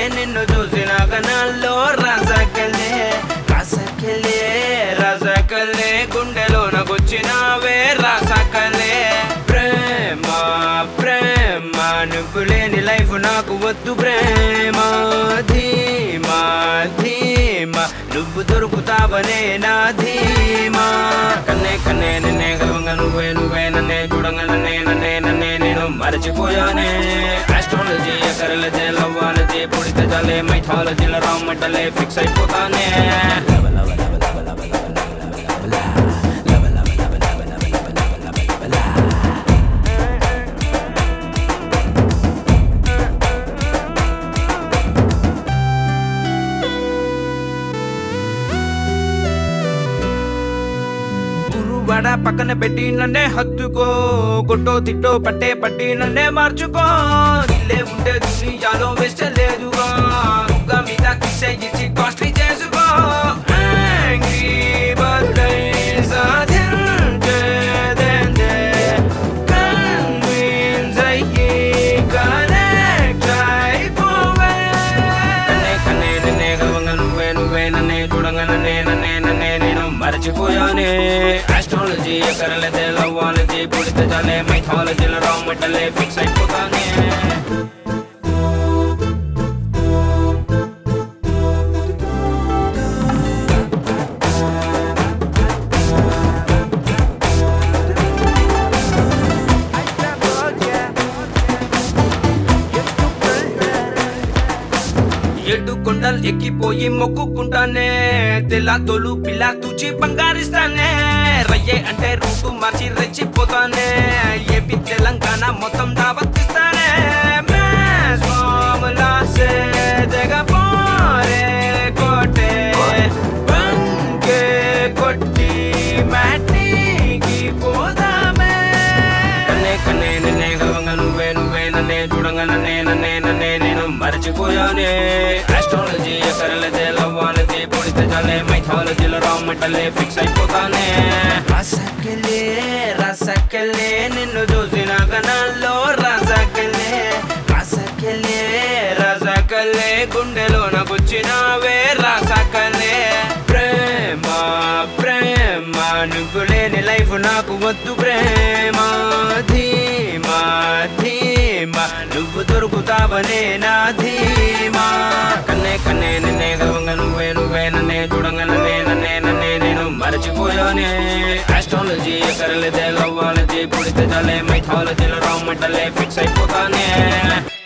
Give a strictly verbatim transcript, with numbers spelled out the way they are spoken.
నిన్ను చూసిన కనాల్లో రాసకెళ్ళే రాసకెళ్ళే రాసకెళ్ళే గుండెలోన గుచ్చినావే రాసకలే ప్రేమ ప్రేమ నువ్వు లేని లైఫ్ నాకు వద్దు ప్రేమ ధీమా ధీమా నువ్వు దొరుకుతావనే నా ధీమా కన్నే కన్నే నిన్నే గలవంగా నువ్వే నువ్వే నన్నే చూడంగా నన్నే నన్నే నన్నే నేను మరచిపోయానే ఆస్ట్రాలజీ ఎకరలజీ లవ్వాలజీ పుడితే చాలే మైథాలజీల రామంటలే ఫిక్స్ అయిపోతానే వడ పక్కన పెట్టి నన్నే హత్తుకో గుట్టో తిట్టో పట్టే పట్టి నన్నే మార్చుకో ఇల్లే ఉంటే దునియాలో వెస్ట్ లేదుగా ముగ్గ మీద కిసే ఇచ్చి కాస్ట్లీ చేసుకో యాంగ్రీ బర్త్డే సాధించేదేందే కన్విన్స్ అయ్యి కనెక్ట్ అయిపోవే కన్నే కన్నే నిన్నే గలవంగా నువ్వే నువ్వే నన్నే చూడంగా నన్నే నన్నే నన్నే నేను మరచిపోయానే ఆస్ట్రాలజీ ఎకరలదే లవ్వాలజీ పుడితే చాలే మైథాలజీల రామంటలే ఫిక్స్ అయిపోతానే ఎటు కొండలు ఎక్కిపోయి మొక్కుకుంటానే తెల్ల తోలు పిల్ల తుచి బంగారిస్తానే రయ్యే అంటే రూటు మార్చి రెచ్చిపోతానే ఏపీ తెలంగాణ మొత్తం దావత్తిస్తానే మామలా సే జగపోరే కోటే బంకే కొట్టి మాటికి పోదామే కన్నే కన్నే నిన్నే గలవంగా నువ్వే నువ్వే నన్నే చూడంగా నన్నే నన్నే నన్నే నేను మరచిపోయానే ఆస్ట్రాలజీ ఎకరలదే లవ్వాలజీ పుడితే చాలే మైథాలజీల రామంటలే ఫిక్స్ అయిపోతానే రాసకెళ్ళే రాసకెళ్ళే నిన్ను చూసిన కనాల్లో రాసకెళ్ళే రాసకెళ్ళే రాసకెళ్ళే గుండెలోన గుచ్చినావే రాసకలే ప్రేమ ప్రేమ నువ్వు లేని లైఫ్ నాకు వద్దు ప్రేమ ధీమా ధీమా నువ్వు దొరుకుతావనే నా ధీమా కన్నే కన్నే నిన్నే గలవంగా నువ్వే నువ్వే నన్నే చూడంగా నన్నే నన్నే నన్నే నేను మరచిపోయానే ఆస్ట్రాలజీ ఎకరలదే లవ్వాలజీ పుడితే చాలే మైథాలజీల రామంటలే ఫిక్స్ అయిపోతానే